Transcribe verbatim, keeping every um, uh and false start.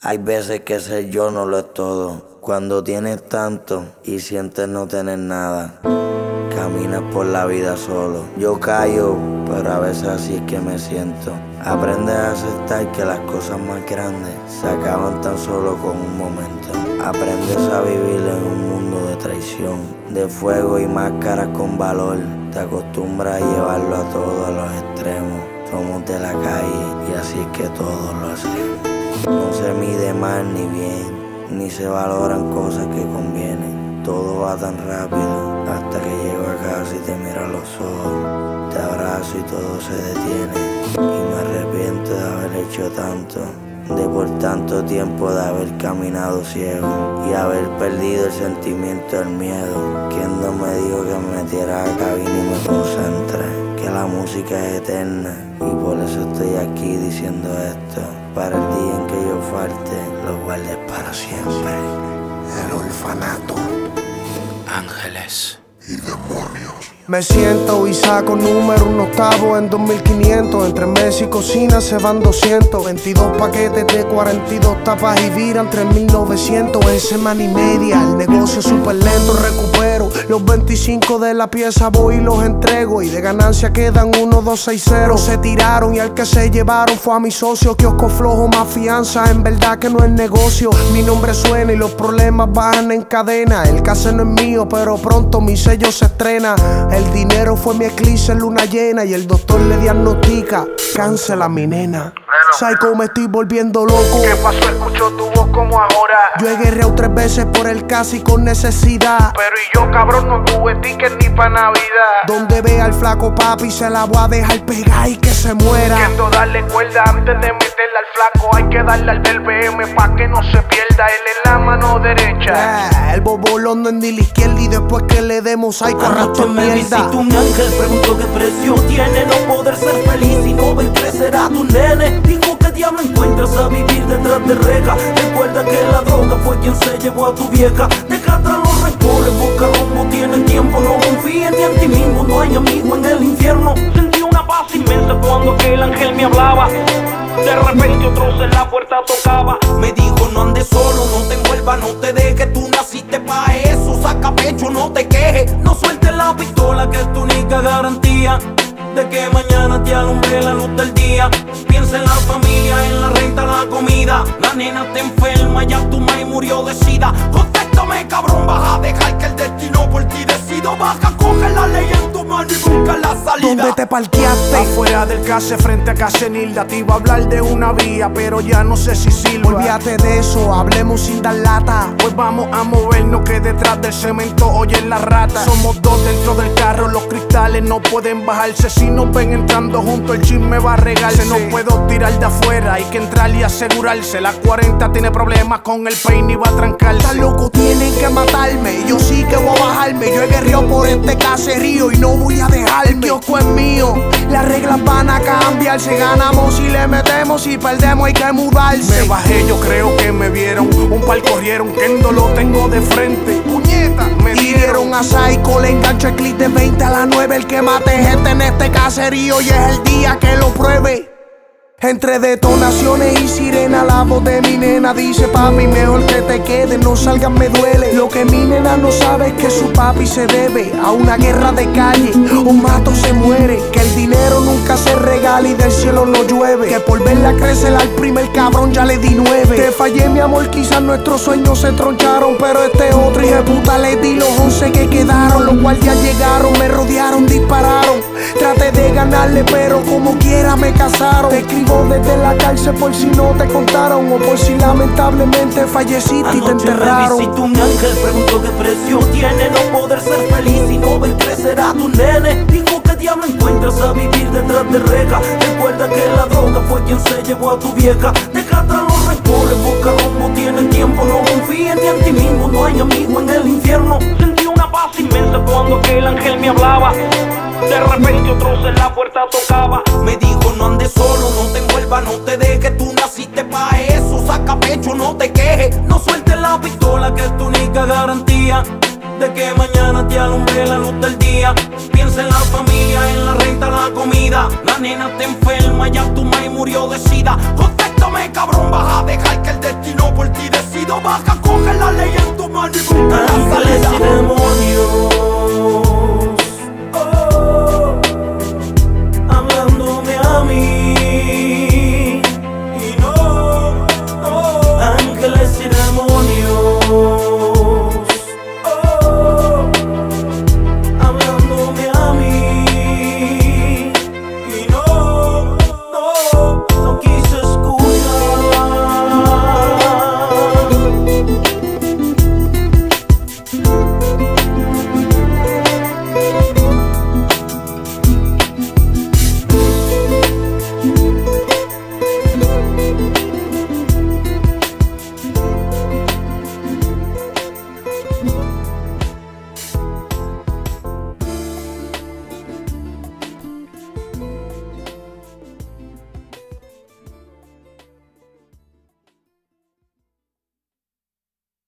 Hay veces que ser yo no lo es todo. Cuando tienes tanto y sientes no tener nada, caminas por la vida solo. Yo callo, pero a veces así es que me siento. Aprendes a aceptar que las cosas más grandes se acaban tan solo con un momento. Aprendes a vivir en un mundo de traición, de fuego y máscaras con valor. Te acostumbras a llevarlo a todo a los extremos. Somos de la calle y así es que todos lo hacemos. No se mide mal ni bien, ni se valoran cosas que convienen. Todo va tan rápido hasta que llego a casa y te miro a los ojos. Te abrazo y todo se detiene. Y me arrepiento de haber hecho tanto, de por tanto tiempo de haber caminado ciego y haber perdido el sentimiento del miedo. Quien no me dijo que me metiera a la cabina y me concentre, que la música es eterna y por eso estoy aquí diciendo esto. Para el día en que yo falte, lo guardes para siempre. El orfanato. Ángeles y demonios. Me siento y saco número un octavo en dos mil quinientos. Entre Messi y cocina se van doscientos. veintidós paquetes de cuarenta y dos tapas y viran tres mil novecientos. En semana y media el negocio súper lento. Recupero los veinticinco de la pieza, voy y los entrego. Y de ganancia quedan uno, dos, seis, cero. Se tiraron y al que se llevaron fue a mi socio. Kiosco flojo más fianza, en verdad que no es negocio. Mi nombre suena y los problemas bajan en cadena. El caso no es mío, pero pronto mi sello se estrena. El dinero fue mi eclipse en luna llena y el doctor le diagnostica cáncer a mi nena. Psycho, me estoy volviendo loco. ¿Qué pasó? Escucho tu voz como ahora. Yo he guerreado tres veces por el casi con necesidad. Pero y yo, cabrón, no tuve ticket ni pa' Navidad. Donde vea al flaco papi se la voy a dejar pegar y que se muera. Queriendo darle cuerda antes de meterle al flaco. Hay que darle al del B M pa' que no se pierda. Él en la mano derecha. Eh, el bobolón no es ni la izquierda y después que le demos hay Anoche me visita un ángel, preguntó qué precio tiene no poder ser feliz y no ver crecer a tu nene. Dijo que diablo encuentras a vivir detrás de reja. Recuerda que la droga fue quien se llevó a tu vieja. Deja atrás los rencores, busca rumbo, tiene tiempo. No confíes ni en ti mismo, no hay amigo en el infierno. Sentí una paz inmensa cuando aquel ángel me hablaba. De repente otros en la puerta tocaba. Me dijo no andes solo, no te envuelvas, no te dejes. Tú naciste pa' eso, saca pecho, no te quejes. No sueltes la pistola que es tu única garantía de que mañana te alumbre la luz del día. Piensa en la familia, en la renta, la comida. La nena te enferma, ya tu mai murió de sida. Contéstame cabrón, vas a dejar que el destino por ti decido. Baja, coge la ley en tu mano y busca la salida. ¿Dónde te parqueaste? Afuera del case frente a Casenilda. Te iba a hablar de una vía, pero ya no sé si sirva. Olvídate de eso, hablemos sin dar lata. Pues vamos a movernos que detrás del cemento oyen la rata. Somos dos dentro del carro, los cristales no pueden bajarse. Si nos ven entrando juntos el chisme va a regarse. No puedo tirar de afuera, hay que entrar y asegurarse. La cuarenta tiene problemas con el peine y va a trancarse. Están locos, tienen que matarme. Yo sí que voy a bajarme. Yo he guerreado por este caserío y no voy a dejarme. El kiosco es mío, las reglas van a cambiar. Si ganamos y le metemos, si perdemos hay que mudarse. Me bajé, yo creo que me vieron. Un par corrieron, que no lo tengo de frente. Puñeta, me y dieron a Psycho, le engancho el clip de veinte a las nueve. El que mate gente en este caserío y es el día que lo pruebe. Entre detonaciones y sirena, la voz de mi nena dice: papi, mejor que te quedes, no salgas, me duele. Lo que mi nena no sabe es que su papi se debe a una guerra de calle, un mato se muere. Que el dinero nunca se regala y del cielo no llueve. Que por verla crecer al primer cabrón ya le di nueve. Te fallé mi amor, quizás nuestros sueños se troncharon, pero este otro hijo de puta le di los once que quedaron. Los guardias llegaron, me rodearon, dispararon. Traté de ganarle pero como quiera me casaron. Te escribo desde la cárcel por si no te contaron o por si lamentablemente falleciste y te enterraron. Me visitó un ángel, preguntó qué precio tiene no poder ser feliz y no ver crecer a tu nene. Dijo que diablo encuentras a vivir detrás de reja. Recuerda que la droga fue quien se llevó a tu vieja. Deja atrás los rencores, busca rumbo, tiene tiempo. No confíes ni en ti mismo, no hay amigo en el infierno. Sentí una paz inmensa cuando aquel ángel me hablaba. De repente otros en la puerta tocaba. Me dijo no andes solo, no te envuelvas, no te dejes. Tú naciste pa' eso, saca pecho, no te quejes. No sueltes la pistola que es tu única garantía de que mañana te alumbre la luz del día. Piensa en la familia, en la renta, la comida. La nena te enferma, ya tu mai murió de sida. Contéstame cabrón, vas a dejar que el